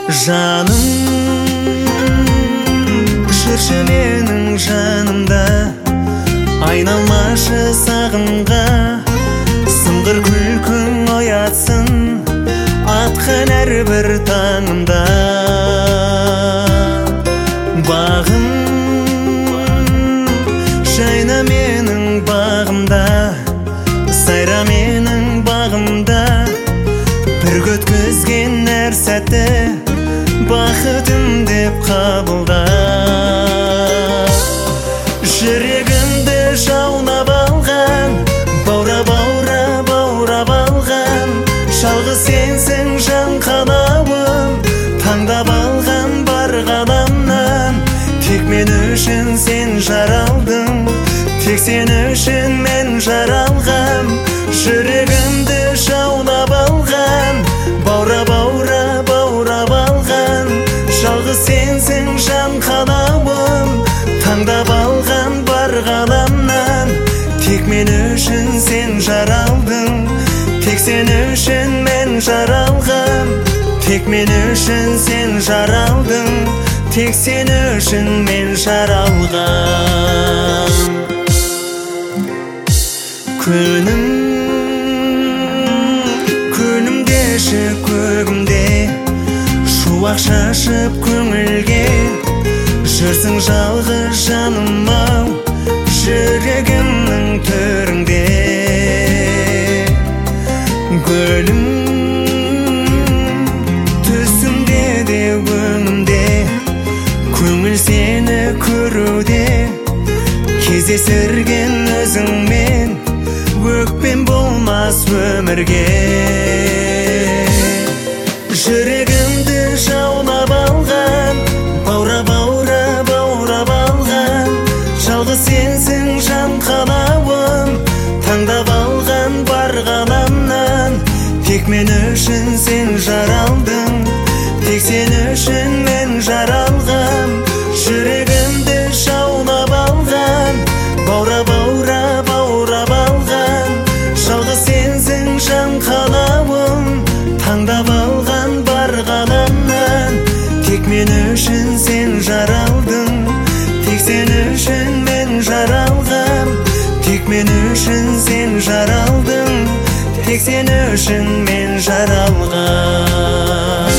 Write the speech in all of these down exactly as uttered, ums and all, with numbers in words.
Жаным жүрші менің жанымда, айналмашы сағымға. Сыңғыр күлкің оятсын атқан әрбір таңымда. Бағым жайна менің бағымда, сайра менің бағымда. Бір өткізген әр сәтті бақытым деп қабылда. Жүрегімді жаунап алған, баурап баурап баурап алған, жалғыз сенсің жан қалауым. Таңдап алған бар ғаламнан, тек мен үшін сен жаралдың, тек сен үшін мен жаралғам. Жүрегімді жаунап алған, баурап баурап баурап алған, жалғыз сенсің жан қалауым. Таңдап алған бар ғаламнан, тек мен үшін сен жаралдың, тек сен үшін мен жаралғам. Тек мен үшін сен жаралдың, тек сен үшін мен жаралғам. Күнім, күнімдеші көгімде, шуақ шашып көңілге. Жүрсің жалғыз жаным-ау, жүрегімнің төріңде. Гүлім, түсімде де өңімде, көңіл сені көруде. Кездесірген өзіңмен, өкпем болмас өмірге. Жүрегімді жаулап алған, баурап баурап баурап алған, жалғыз сенсің жан қалауым. Таңдап алған бар ғаламнан, тек мен үшін сен жаралдың, тек сен үшін мен жаралғам. Жүрегімді жаулап алған, баурап баурап баурап алған, жалғыз сенсің жан қалауым. Таңдап алған бар ғаламнан, тек мен үшін сен жаралдың, тек сен үшін мен жаралғам. Тек мен үшін сен жаралдың, тек сен үшін мен жаралғам.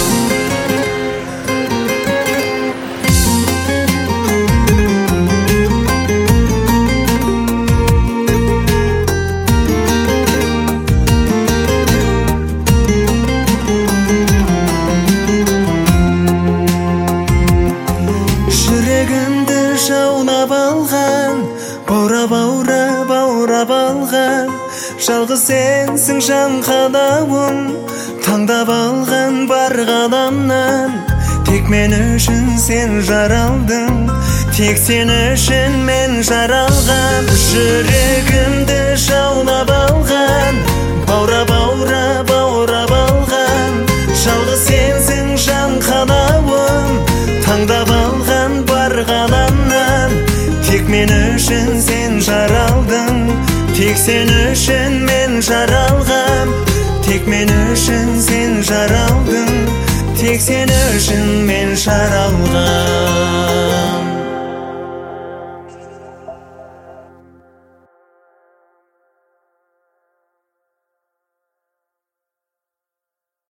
Жүрегімді жаулап алған, баурап баурап баурап алған, жалғыз сенсің жан қалауым. Таңдап алған бар ғаламнан, тек мен үшін сен жаралдың, тек сен үшін мен жаралғам. Жүрегімді жаулап алған, баурап баурап баурап алған, жалғыз сенсің жан қалауым. Таңдап алған бар ғаламнан, тек мен үшін сен жаралдың, тек сен үшін мен жаралғам. Тек мен үшін сен жаралдың, тек сен үшін мен жаралғам.